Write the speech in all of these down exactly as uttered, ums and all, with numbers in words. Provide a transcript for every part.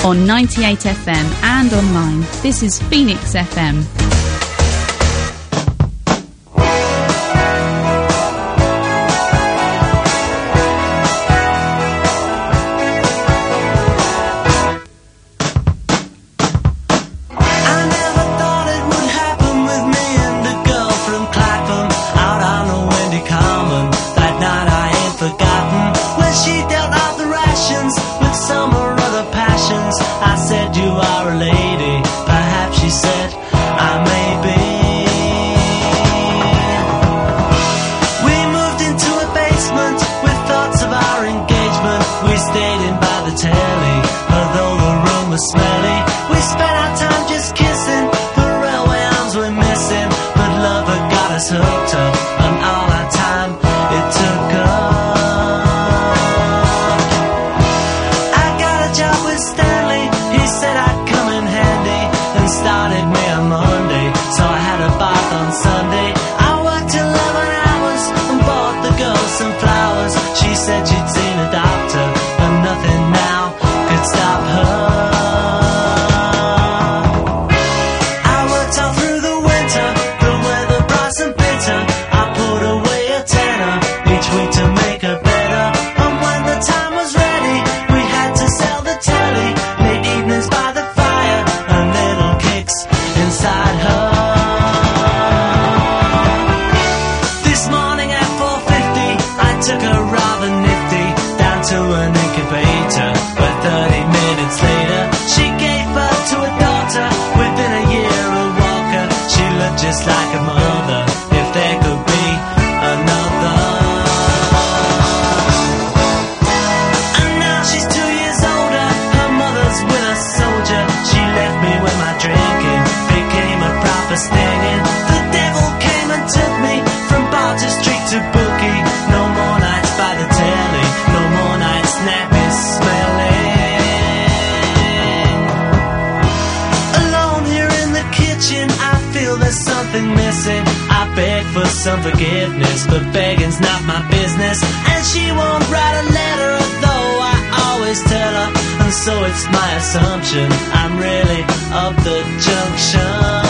on ninety-eight F M and online. This is Phoenix F M. Some forgiveness, but begging's not my business. And she won't write a letter, although I always tell her. And so it's my assumption I'm really up the junction.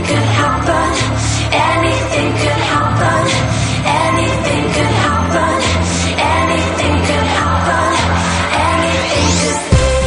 could happen. Anything could happen. Anything could happen. Anything could happen. Anything could.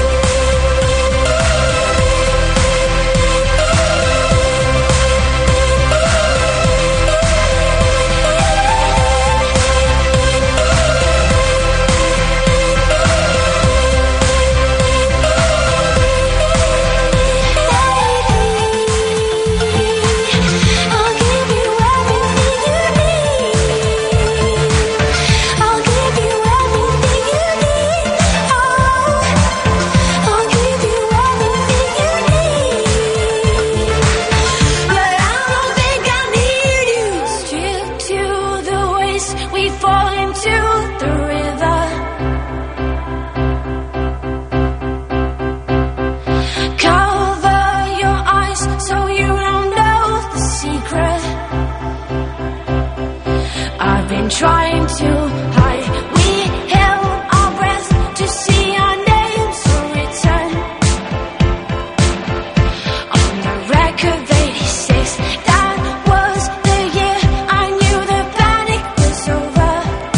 Trying to hide, we held our breath to see our names written on the record of eighty-six. That was the year I knew the panic was over.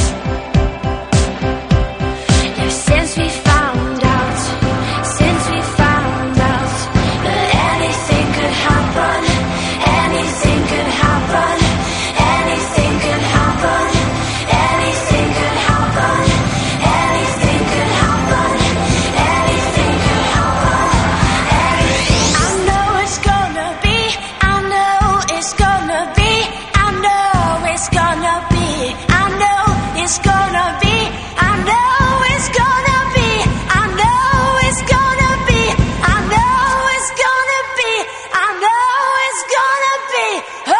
Yeah, since we found out, since we found out that anything could happen, anything could happen, anything could happen. Anything could happen. Anything could happen. Anything could happen. Anything. I know it's gonna be. I know it's gonna be. I know it's gonna be. I know it's gonna be. I know it's gonna be. I know it's gonna be. I know it's gonna be. I know it's gonna be. Oh.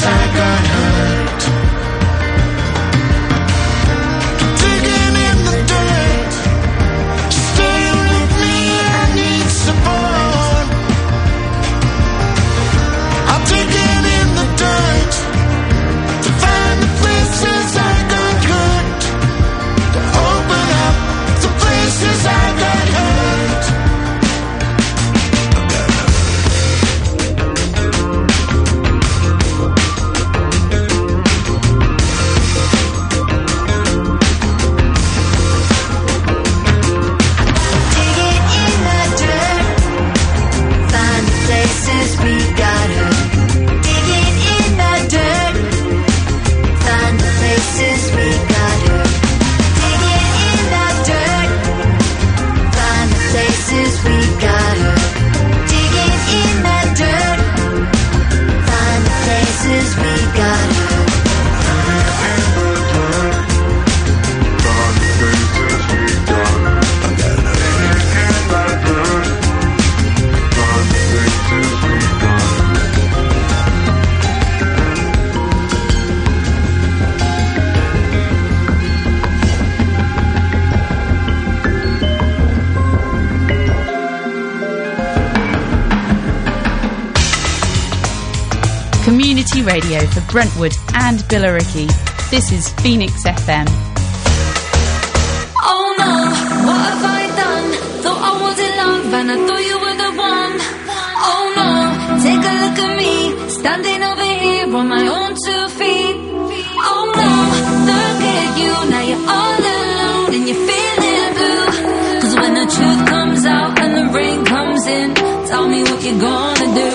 I got hurt. Digging in the dirt, stay with me, I need support. I'm digging in the dirt to find the places I got hurt, to open up the places I got hurt. We got her digging in the dirt. Find the places we got her digging in the dirt. Find the places we got her digging in the dirt. Find the places we got her. Community radio for Brentwood and Billericay. This is Phoenix F M. Oh no, what have I done? Thought I was in love and I thought you were the one. Oh no, take a look at me, standing over here on my own two feet. Oh no, look at you, now you're all alone and you're feeling blue. Cause when the truth comes out and the rain comes in, tell me what you're gonna do.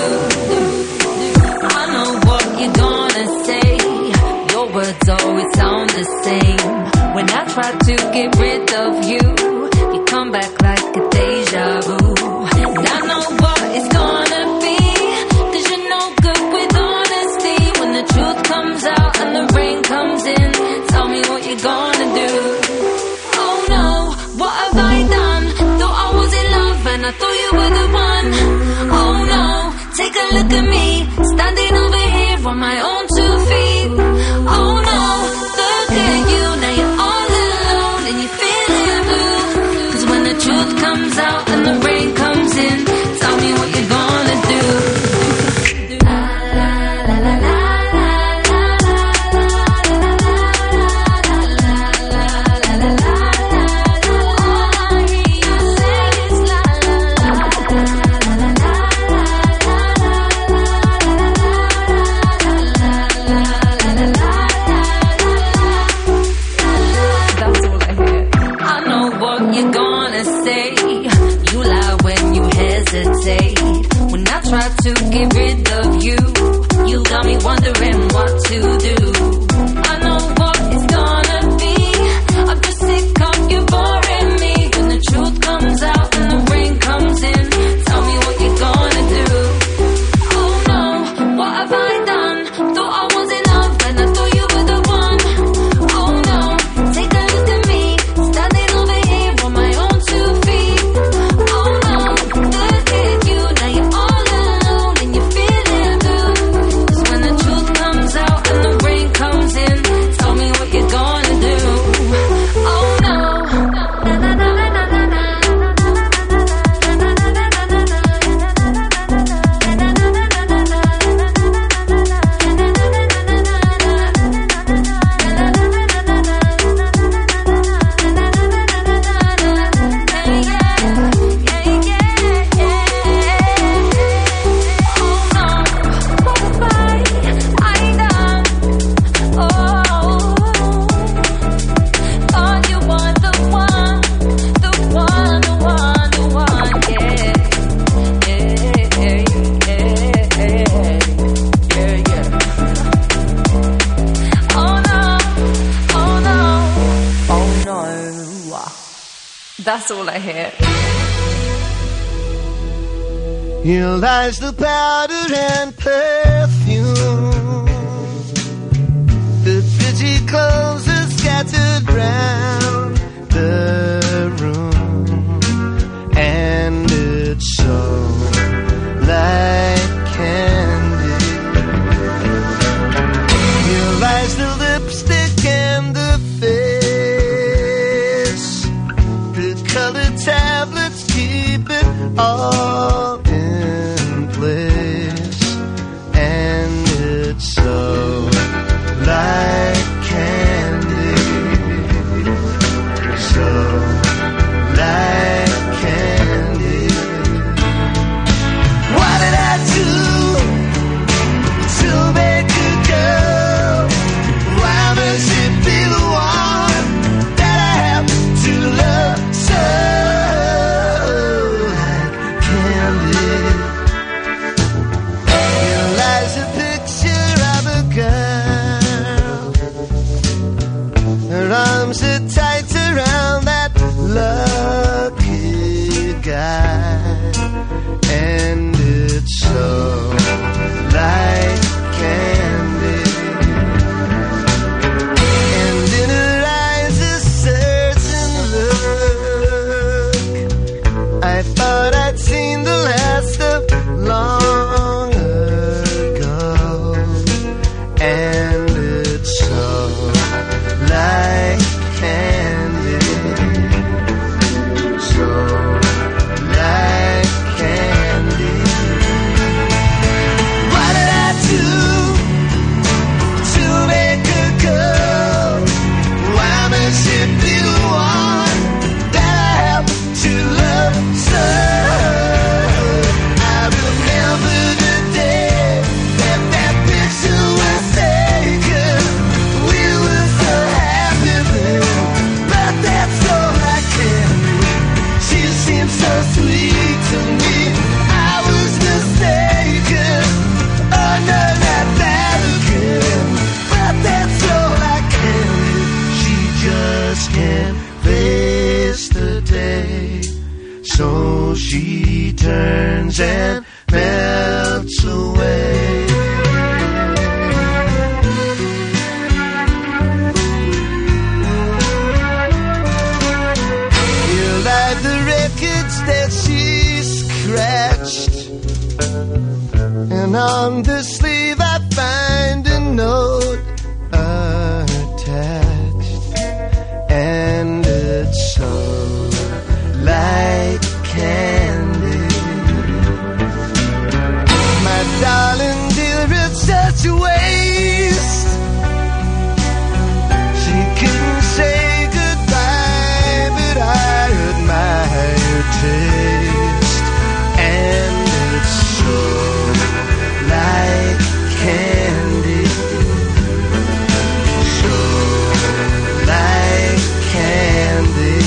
You're gonna say your words always sound the same. When I try to get rid of you, you come back like a deja vu. And I know what it's gonna be, cause you're no good with honesty. When the truth comes out and the rain comes in, tell me what you're gonna do. Oh no, what have I done? Thought I was in love and I thought you were the one. Oh no, take a look at me, standing over here on my own two feet. Oh no, look at you, now you're all alone and you're feeling blue. Cause when the truth comes out and the rain comes in, tell me what you're gonna do. La la la la la. When I try to get rid of you, you got me wondering what to do. I know what it's gonna be, I'm just sick of you boring me. When the truth comes out and the rain comes in, tell me what you're gonna do. Oh no, what have I done? Thought I was in love and I thought you were the one. Oh no, take a look at me, standing over here on my own two feet. Oh no, look at you, now you're all alone and you're feeling blue. Cause when the truth comes out and the rain comes in, tell me what you're gonna do. Oh no, na na na na na na na. That's all I hear. Here lies the powder and perfume, the pretty clothes are scattered round the room, and it's so like candy. let you waste. She couldn't say goodbye, but I admire your taste. And it's so like candy, so like candy,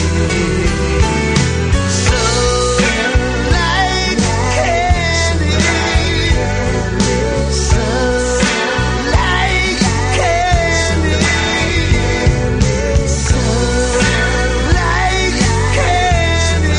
so like candy, so like candy, so like candy.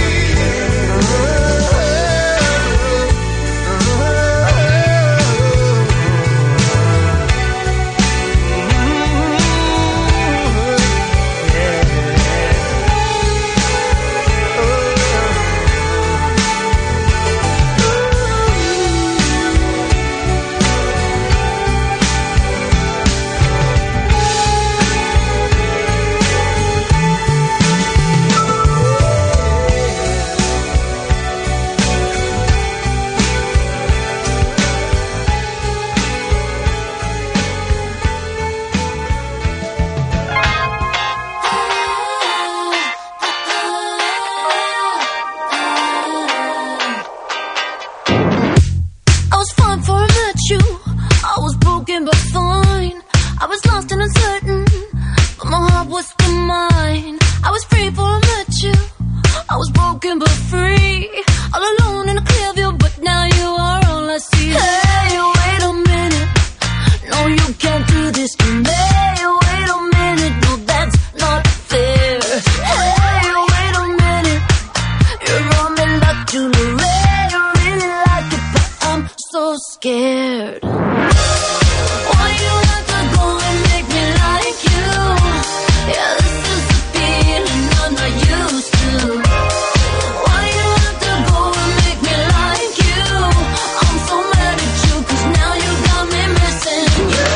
I was fine before I met you. I was broken but fine. I was lost and uncertain, but my heart was still mine. I was free before I met you. I was broken but free. All alone in a clear view, but now you are all I see. Hey, wait a minute. No, you can't do this to me. Wait a minute. No, that's not fair. Hey, wait a minute. You're on me like jewelry. You really like it, but I'm so scared. Why you have to go and make me like you? Yeah, this is the feeling I'm not used to. Why you have to go and make me like you? I'm so mad at you, 'cause now you got me missing you.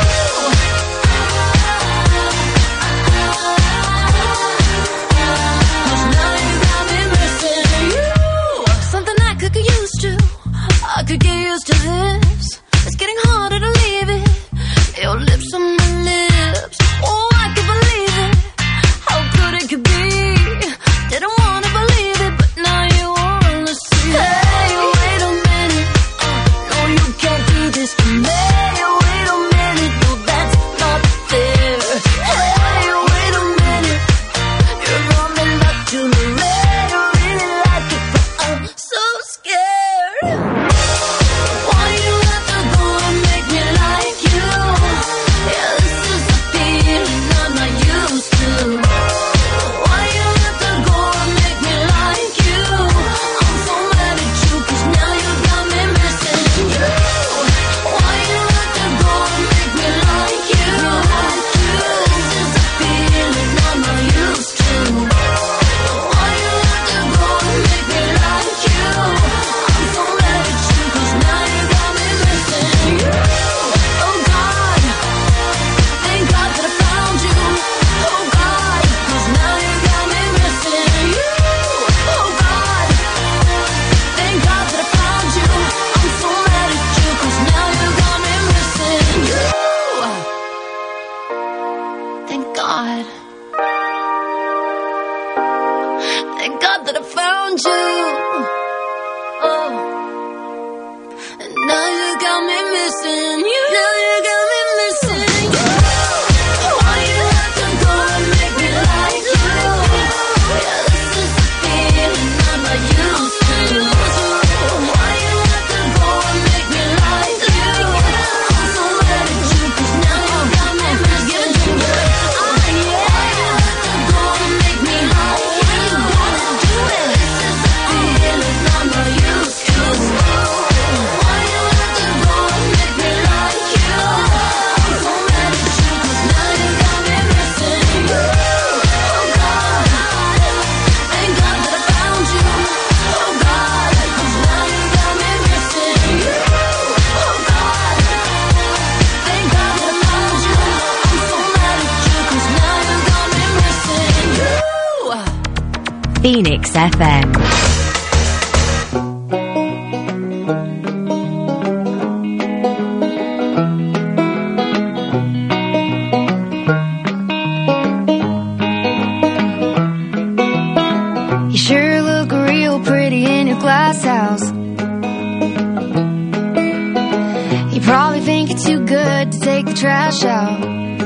'Cause now you got me missing you. Something I could get used to. I could get used to this. It's getting harder to leave it. Your lips on my lips. Oh, I could believe it. How good it could be. Didn't want to believe it, but now you are on the sea. Hey, wait a minute. No, you can't do this to me. Wait a minute. No, that's not fair. Hey, wait a minute. You're on me like jewelry. You really like it, but I'm so scared. Why you have to go and make me like you? Yeah, this is the feeling I'm not used to. Why you have to go and make me like you? I'm so mad at you, 'cause now you got me missing you. Why you have to go and make me like you? This is the feeling I'm not used to. Why you have to go and make me like you? I'm so mad at you, 'cause now you got me missing you. Oh God, thank God that I found you. Oh God, 'cause now you got me missing you. Oh God, thank God that I found you. I'm so mad at you, 'cause now you got me missing you. Thank God. Thank God that I found you. Oh, and now you got me missing you. Now you got me missing you. Why you have to go and make me like you? Yeah, this is the feeling I'm not used to. Why you have to go and make me like you? I'm so mad at you, 'cause now you got me missing you. Ah, yeah. Why you have to go and make me like you? You gotta do it. This is the feeling I'm not used to. Why you have to go and make me like you? I'm so mad at you, 'cause now you got me missing you. Oh God, thank God that I found you. Oh God, 'cause now you got me missing you. Oh God, thank God that I found you. I'm so mad at you, 'cause now you got me missing you. Phoenix F M. scared to take the trash out?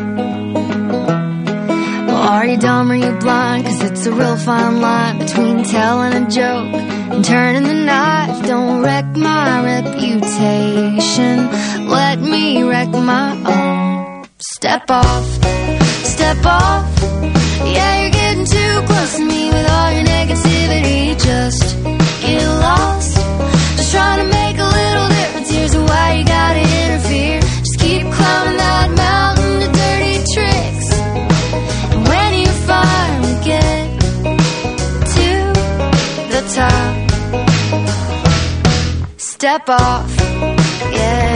Well, are you dumb or you blind? Cause it's a real fine line between telling a joke and turning the knife. Don't wreck my reputation, let me wreck my own. Step off, step off. Yeah, you're getting too close to me with all your negativity. Just get lost, just trying to make a little difference. Here's why you gotta interfere. Just keep climbing that mountain of dirty tricks, and when you finally get to the top, step off, yeah.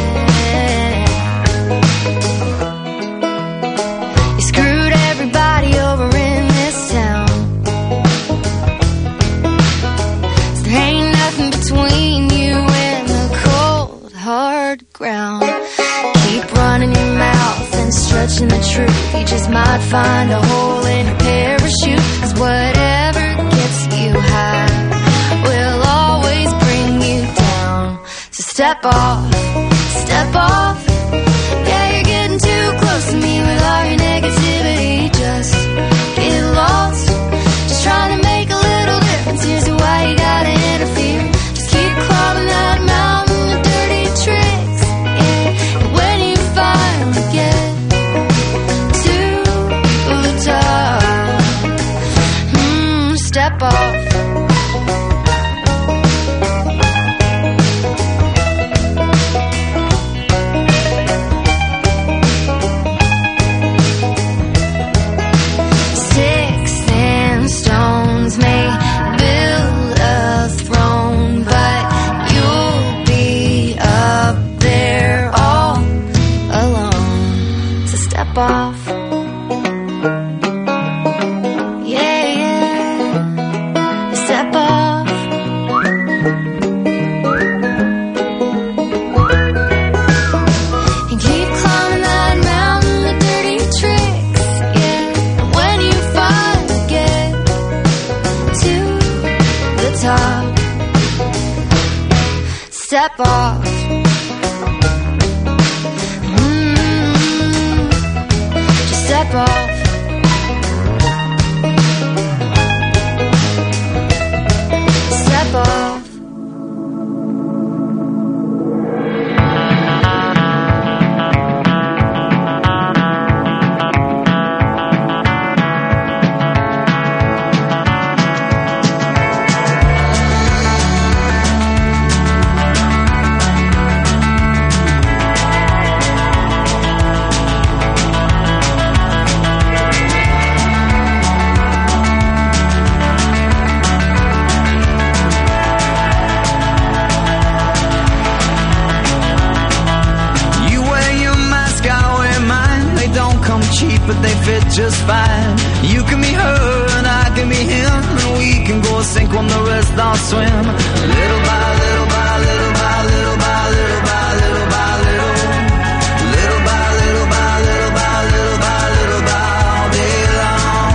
You screwed everybody over in this town, so there ain't nothing between you and the cold, hard ground. Keep running your mouth and stretching the truth. You just might find a hole in your parachute, cause whatever gets you high will always bring you down. So step off, step off. Yeah, you're getting too close to me with all your negativity. Just get lost, just trying to make a little difference. Here's why you gotta interfere. Just keep climbing that mountain of dirty tricks, yeah. And when you finally get to the top, mm, step off. Sticks and stones may build a throne, but you'll be up there all alone. So step off. Yeah, yeah. Step off. And keep climbing that mountain of dirty tricks, yeah. And when you finally get to the top, step off. Mm, just step off. Step off. You wear your mask, I wear mine. They don't come cheap, but they fit just fine. You can be her and I can be him, and we can go sink when the rest all swim. Little by little by little by little by little by little by little. Little by little by little by little by little by all day long.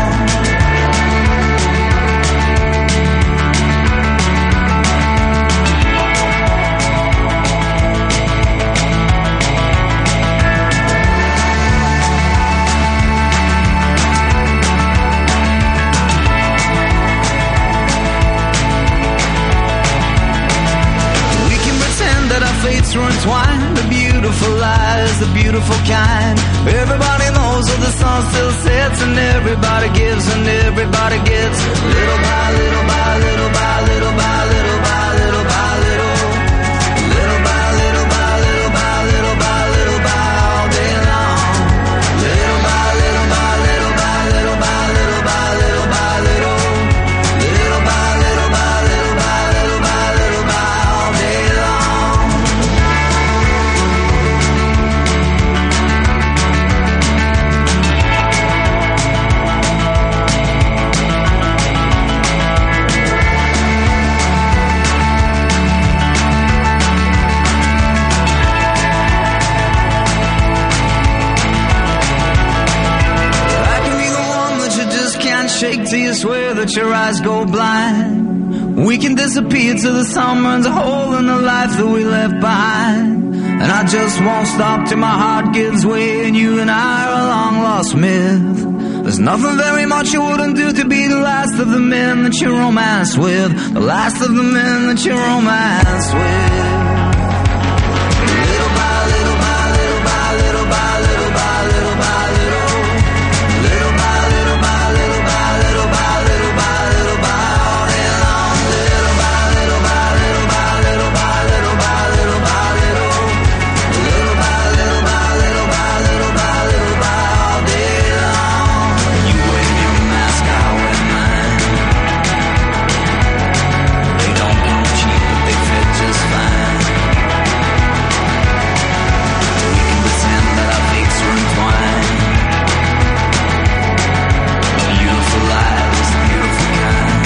We can pretend that our fates were entwined. The beautiful lies, the beautiful kind. Everybody knows that the sun still sets, and everybody gives and everybody gets. Little by little by little by little by little by little by little. Little by little by little by little by little by all day long. Little by little by little by little by little by little by little. Little by little by little by little by little by all day long. I can be the one that you just can't shake till you swear that your eyes go blind. We can disappear till the sun burns a hole in the life that we left behind. And I just won't stop till my heart gives way, and you and I are a long lost myth. There's nothing very much you wouldn't do to be the last of the men that you romance with, the last of the men that you romance with. Little by little by little by little by little by little by little, little by little by little by little by little by little by all day long. Little by little by little by little by little by little by little, little by little by little by little by little by all day long. You wave your mask, I wear mine. They don't come cheap, but they fit just fine. We can pretend that our fates were entwined. Beautiful lives, beautiful kind.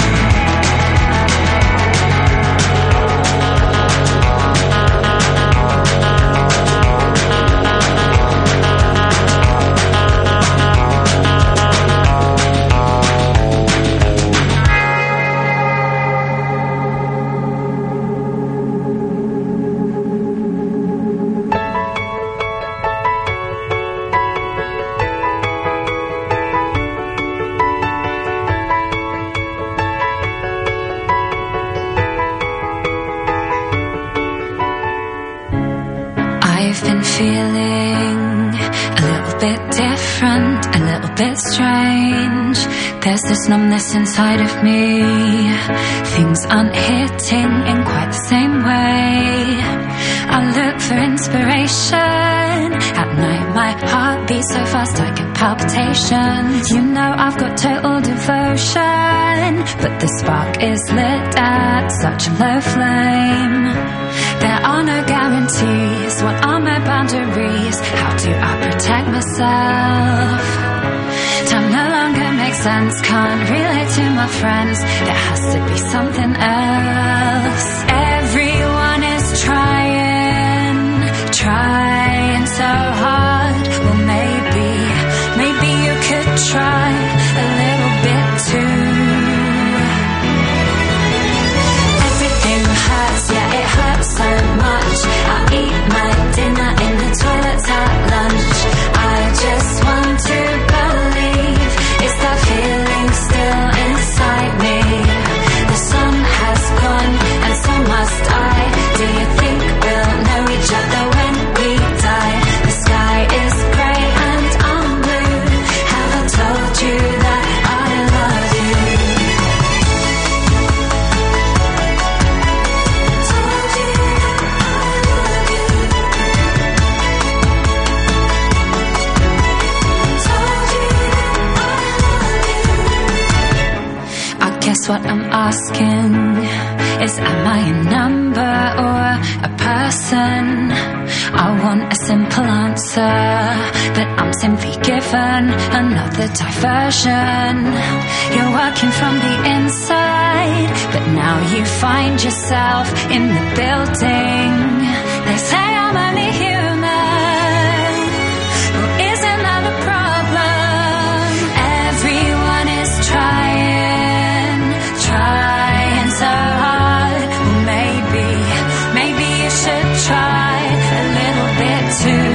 I've been feeling a little bit different, a little bit strange. There's this numbness inside of me. Things aren't hitting in quite the same way. I look for inspiration. At night my heart beats so fast I get palpitations. You know I've got total devotion, but the spark is lit at such a low flame. There are no guarantees. What are my boundaries? How do I protect myself? Time no longer makes sense. Can't relate to my friends. There has to be something else. Everyone is trying, trying so hard. Well, maybe, maybe you could try a little bit too. Everything hurts, yeah, it hurts so much. I eat my dinner in the toilets at lunch. I just want to believe, is that feeling still inside me? The sun has gone and so must I. Do you think we'll know each other when we die? The sky is grey and I'm blue. Have I told you that I love you? Told you that I love you. Told you that I love you. I guess what I'm asking is, am I a number or a person? I want a simple answer, but I'm simply given another diversion. You're working from the inside, but now you find yourself in the building. They say I'm only human. Well, isn't that a problem? Everyone is trying, trying so hard. Well, maybe, maybe you should try a little bit too.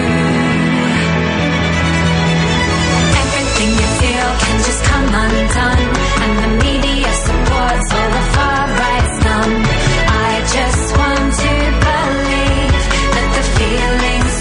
Everything you feel can just come undone, and the media supports all the far right scum. I just want to believe that the feelings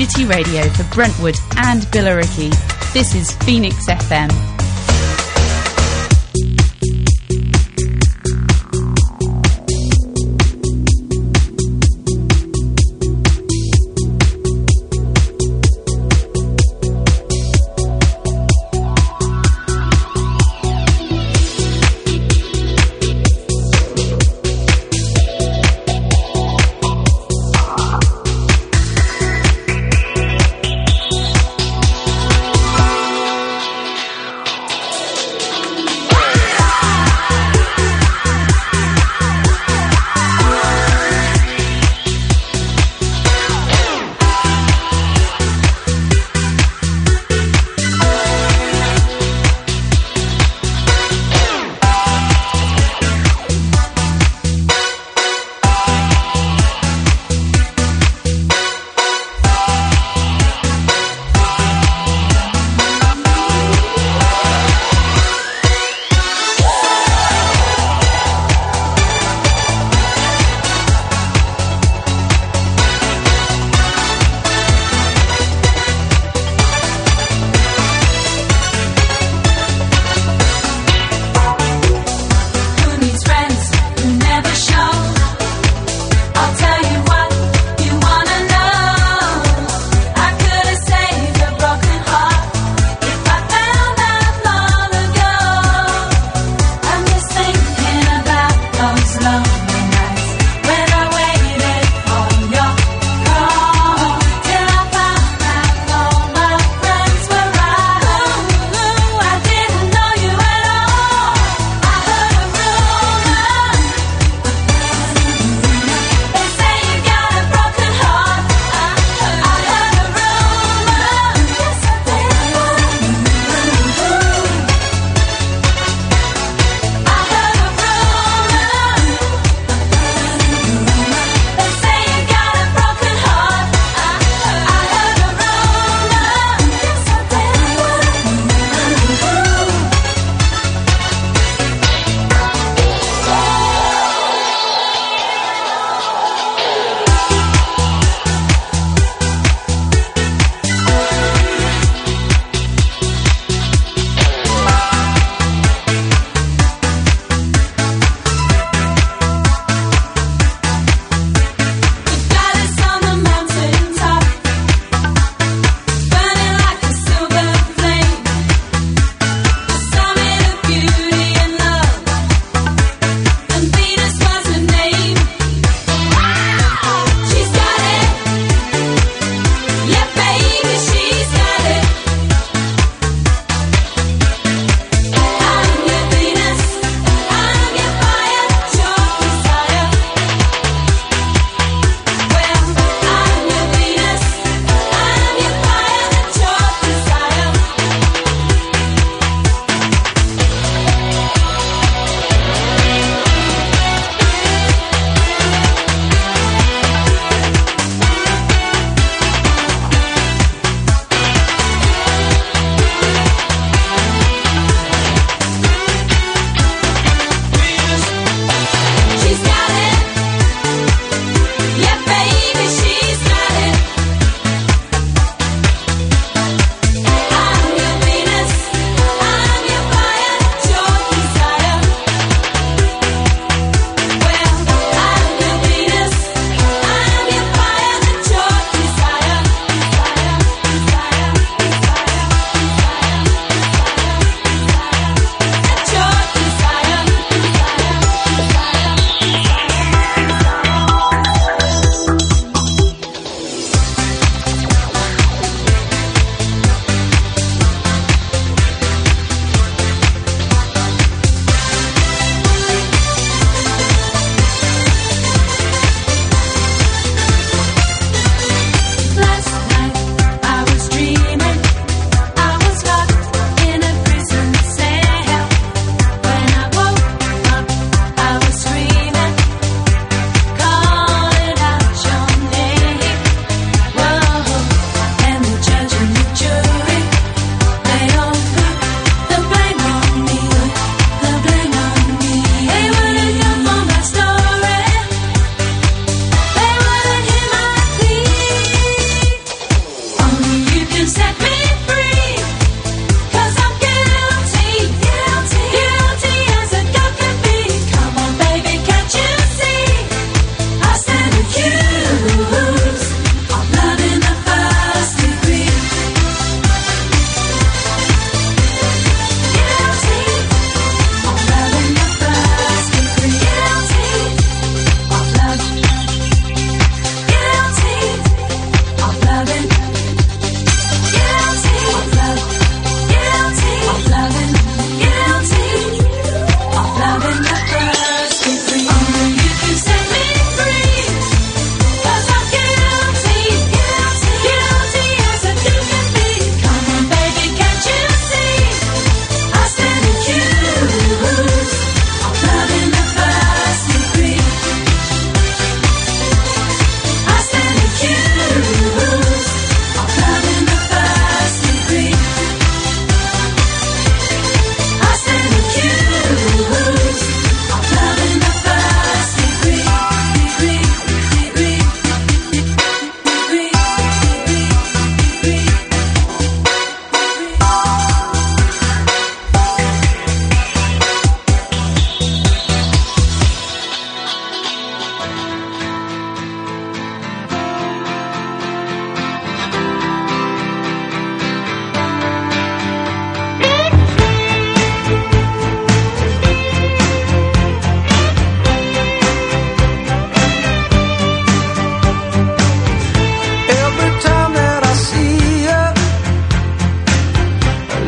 community radio for Brentwood and Billericay. This is Phoenix F M.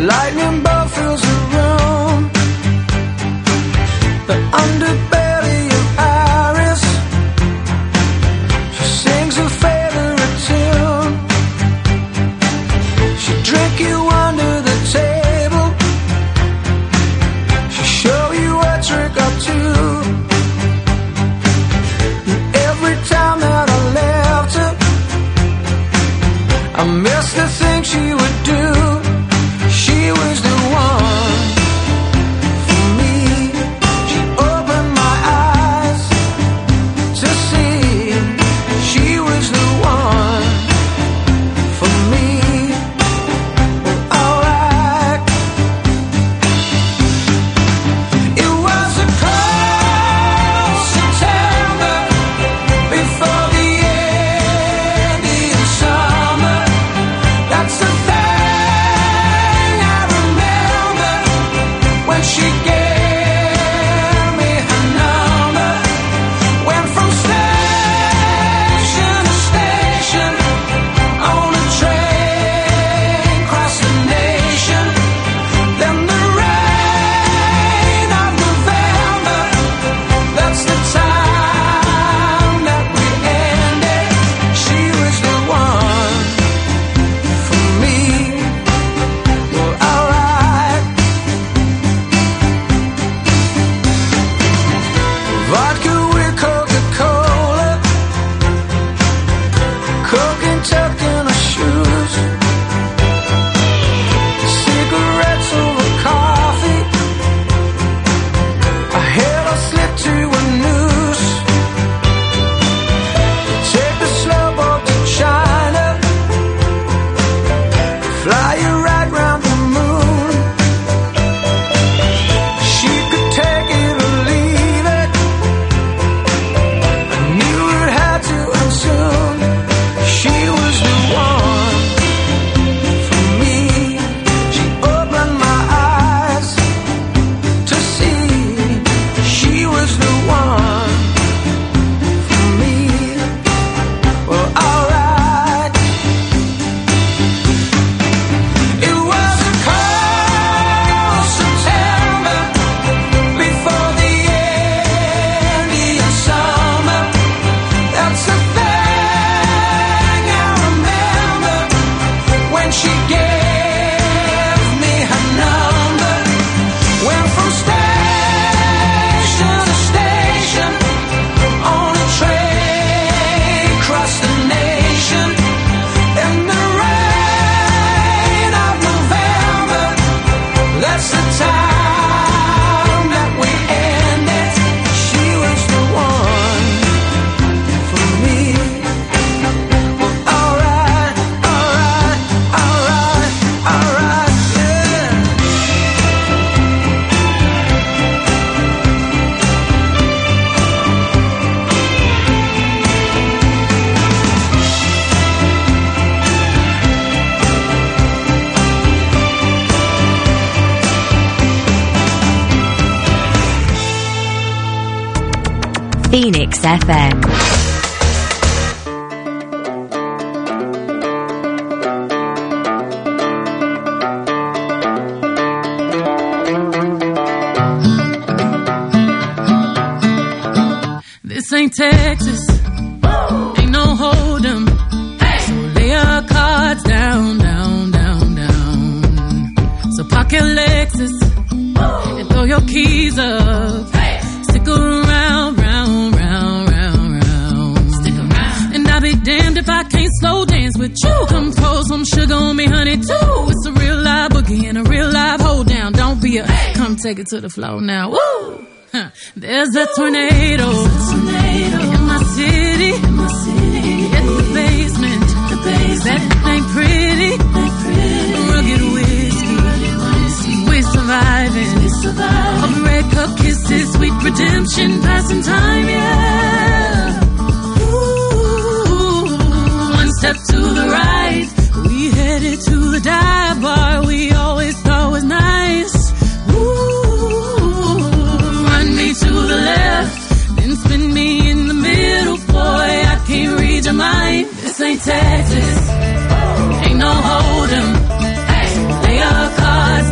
lightning bolt fills the room. The underbelly of Iris, she sings a favorite tune. She drink you under the table, she show you a trick or two. And every time that I left her, I miss the things she would do. She was the one for me. She opened my eyes to see she was the one for me. Well, alright. It was a cold September before the end of summer. That's the thing I remember when she gave me her number. Went from station to station on a train across the nation. Then the rain of November, that's the time that we ended. She was the one for me. Well, alright. Vodka with Coca-Cola, cocaine tucked in her shoes, cigarettes over coffee. I held her slip to a noose. Take the slow boat to China, fly you right round the moon. She could take it or leave it. I knew it had to end soon. She was the one for me. She opened my eyes to see she was the one for me. Well, alright. It was a cold September before the end of summer. That's the thing I remember when she gave me her number. Went from station to station on a train across the nation. In the rain of November, that's the time that we ended. She was the one for me. Well, alright, alright, alright, alright, yeah. Phoenix F M. This ain't Texas, ain't no hold'em. So lay your cards down, down, down, down. So park your Lexus and throw your keys up. Stick around, round, round, round, round. Stick around. And I'll be damned if I can't slow dance with you. Come pour some sugar on me, honey, too. It's a real live boogie and a real live hold down. Don't be a come take it to the floor now. Woo! Huh. There's a tornado, tornado in my city, in my city. In the basement, the basement. That ain't pretty, ain't pretty. Rugged whiskey, rugged whiskey. We're surviving, we're surviving. Of red cup kisses, sweet redemption, passing time, yeah. Ooh, one step to the right, we headed to the dive bar we always thought was nice. To the left, then spin me in the middle, boy, I can't read your mind. This ain't Texas, ain't no hold'em. Lay your cards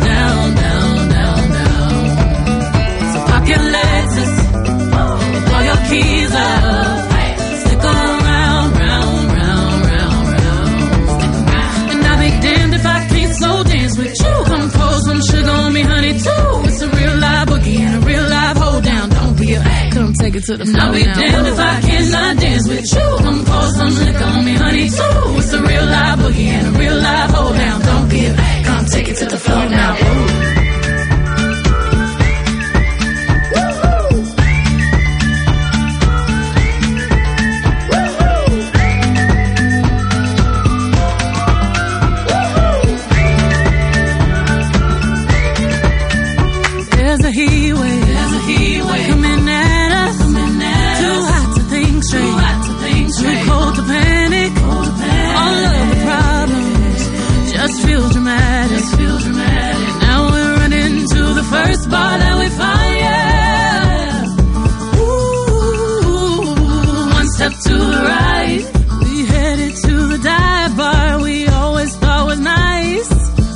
to the flow now. I'll be damned if I cannot dance with you. Come pour some liquor on me, honey, too. It's a real live boogie and a real live hold down. Don't be a babe, come take it to the floor now. Ooh. There's a heat wave, there's a heat wave coming at us, coming at too us. Hot to think straight, too hot to think straight, too cold to panic, cold to panic. All of the problems just feel dramatic, just feel dramatic. Now we're running to the first bar that we find, yeah. Ooh, one step to the right, we headed to the dive bar we always thought was nice.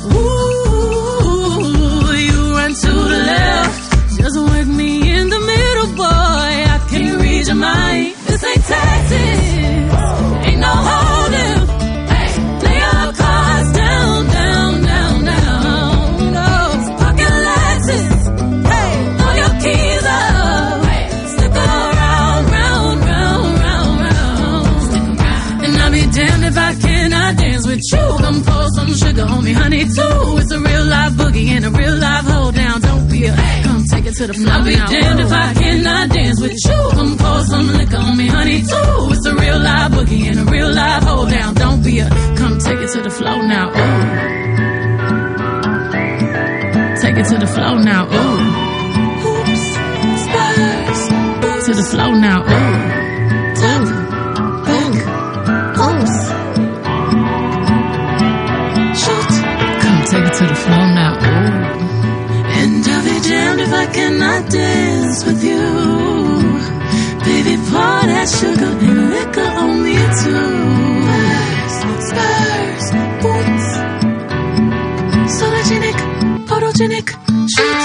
To the left, just work me in the middle, boy. I can't read your mind. This ain't Texas, ain't no holding. Hey, lay our cards down, down, down, down. No, pocket Lexus. Hey, throw your keys up. Hey, stick around, round, round, round, round. Stick around. And I'll be damned if I cannot dance with you. Come pour some sugar on me, honey, too. It's a real live boogie and a real live hold down. Don't be a come take it to the floor. I'll be damned if I cannot dance with you. Come pour some liquor on me, honey, too. It's a real live boogie and a real live hold down. Don't be a come take it to the floor now. Ooh. Take it to the floor now. Ooh. Oops, spurs. To the floor now. Ooh. Ooh. Ooh. Oops. Shoot. Come take it to the floor now. Ooh. And I'll be damned if I cannot dance with you. Baby, pour that sugar and liquor on me too. Spurs, boots, sologenic, photogenic, shoot.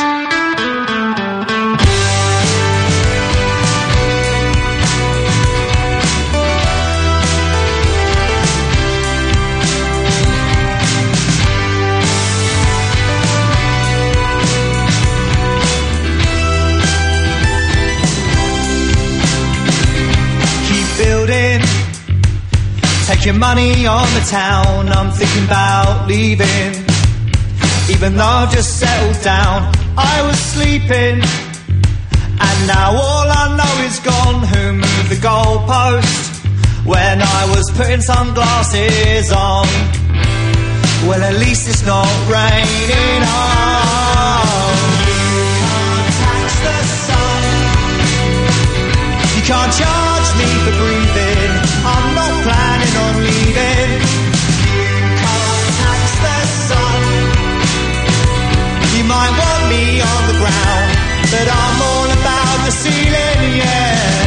Take your money on the town, I'm thinking about leaving. Even though I've just settled down, I was sleeping. And now all I know is gone. Who moved the goalpost when I was putting sunglasses on? Well, at least it's not raining on. You can't touch the sun. You can't charge me for breathing. I'm not planning on leaving. You can't touch the sun. You might want me on the ground, but I'm all about the ceiling, yeah.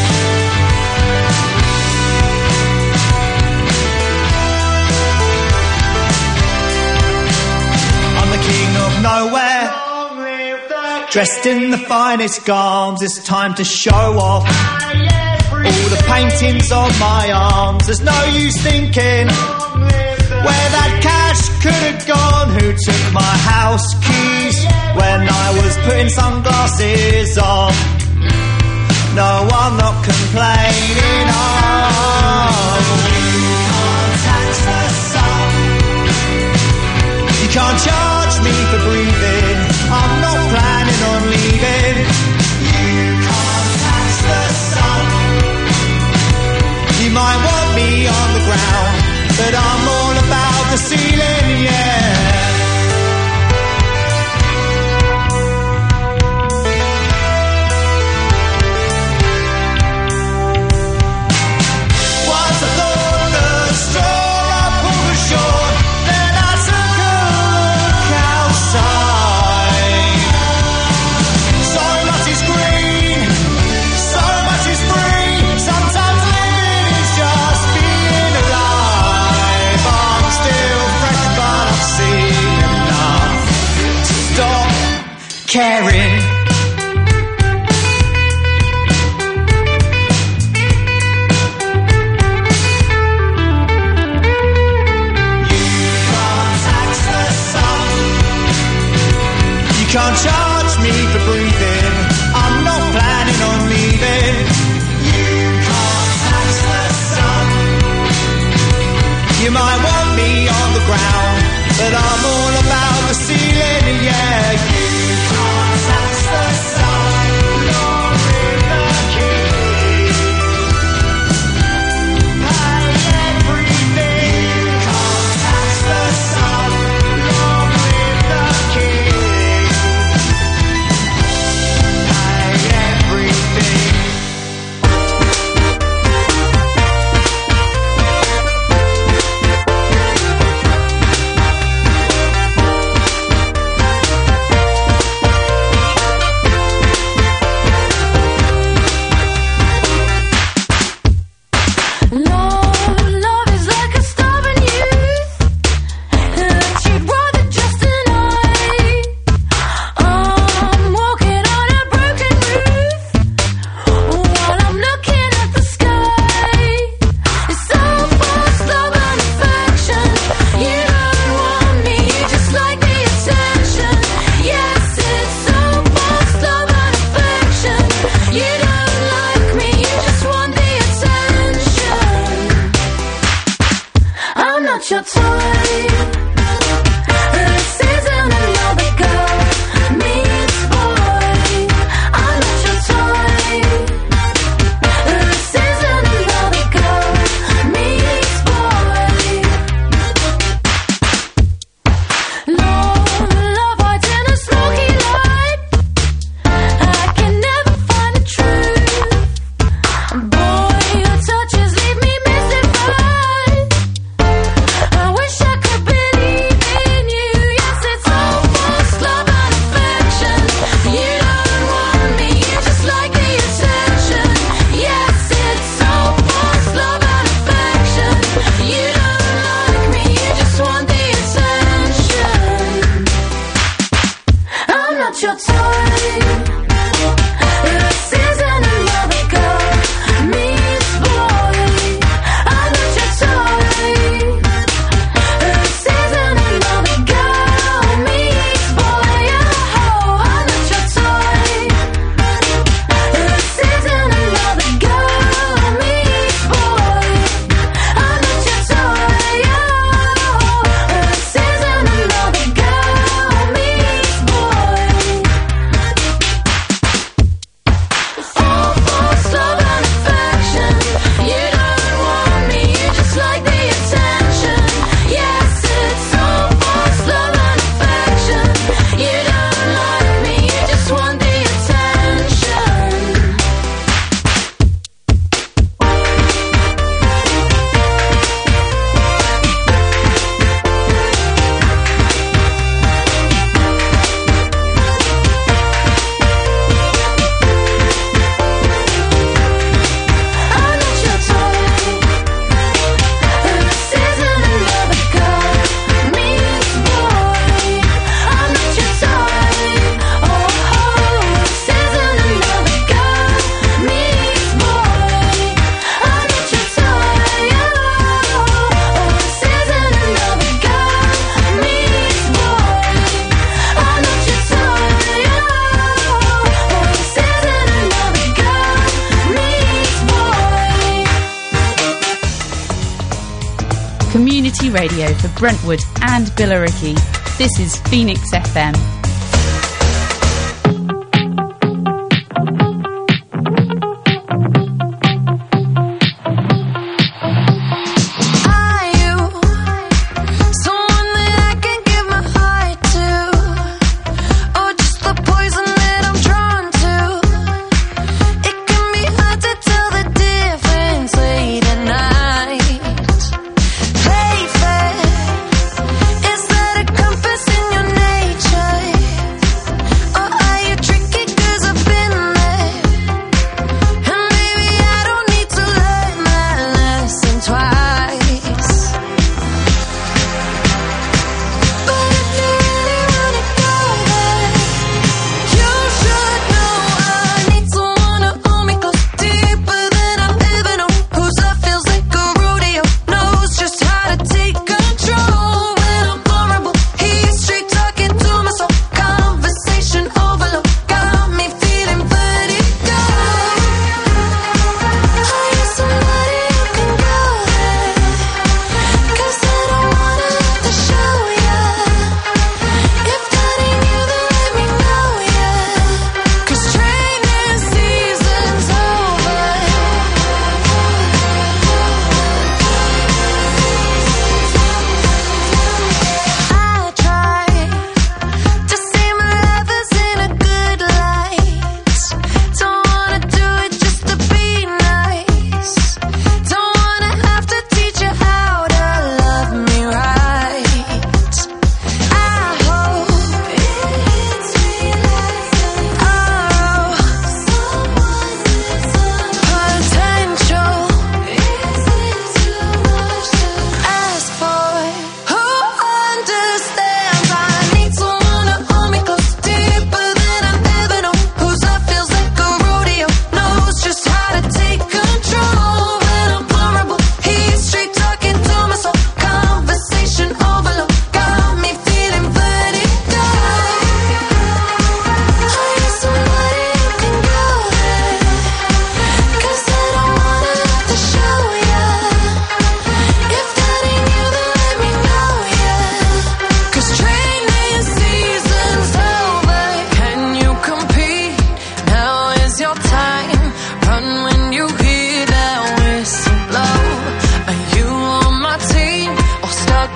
I'm the king of nowhere, dressed in the finest garms. It's time to show off all the paintings on my arms. There's no use thinking where that cash could have gone. Who took my house keys when I was putting sunglasses on? No, I'm not complaining. Oh, you can't touch the sun. You can't charge me for breathing. I'm not planning on leaving. You can't touch the sun. You might want me on the ground, but I'm all about the ceiling, yeah. Once I thought the straw I pulled ashore, then I took a look outside. So much is green, so much is free. Sometimes living is just being alive. I'm still fresh, but I've seen enough to stop caring. You can't charge me for breathing. I'm not planning on leaving. You might want me on the ground, but I'm all about the ceiling, yeah. You can't touch the sun, nor in the key. Pay everything. Can't touch the sun, nor in the key. Pay everything. Your toy. This isn't another girl meets boy. I'm not your toy. This isn't another girl meets boy. Love, love hides in a smoky light. I can never find the truth. Boy, your touches leave me mystified. I wish I could believe in you. Yes, it's all false love and affection. You don't want me, you just like the attention. Yes, it's all false love and affection. You don't like me, you just want the attention. I'm not your toy. This isn't another girl meets boy. I'm not your toy. This isn't another girl meets boy. Oh, I'm not your toy. This isn't another girl meets boy. I'm not your toy. Oh, this isn't another girl meets boy. It's all false love and affection. You don't want me, you just like the attention. Yes, it's all false love and affection. You don't like me, you just want the attention. I'm not your toy. This isn't another girl meets boy. I'm not your toy. Oh, this isn't another girl meets boy. I'm not your toy. Oh, this isn't another girl meets boy. I'm not your toy. Oh, this isn't another girl meets boy. Community radio for Brentwood and Billericay. This is Phoenix F M. Are you someone that I can give my heart to, or just the poison that I'm drawn to? It can be hard to tell the difference late at night. Play fair, is that a compass in your nature?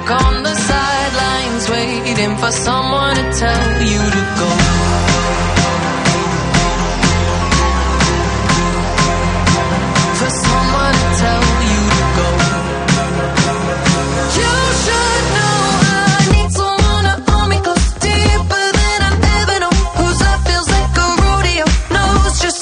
stuck on the sidelines waiting for someone to tell you to go.